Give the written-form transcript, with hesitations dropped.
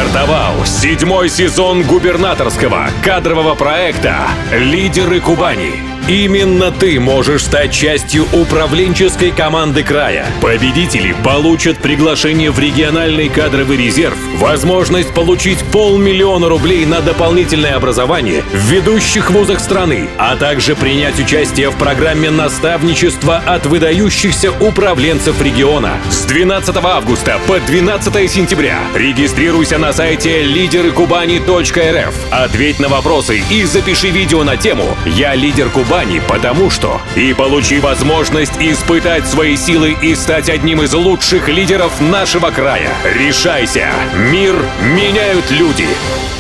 Стартовал 7-й сезон губернаторского кадрового проекта «Лидеры Кубани». Именно ты можешь стать частью управленческой команды края. Победители получат приглашение в региональный кадровый резерв, возможность получить 500 000 рублей на дополнительное образование в ведущих вузах страны, а также принять участие в программе наставничества от выдающихся управленцев региона. С 12 августа по 12 сентября регистрируйся на сайте лидерыкубани.рф, ответь на вопросы и запиши видео на тему «Я лидер Кубани, потому что…» и получи возможность испытать свои силы и стать одним из лучших лидеров нашего края. Решайся! Мир меняют люди!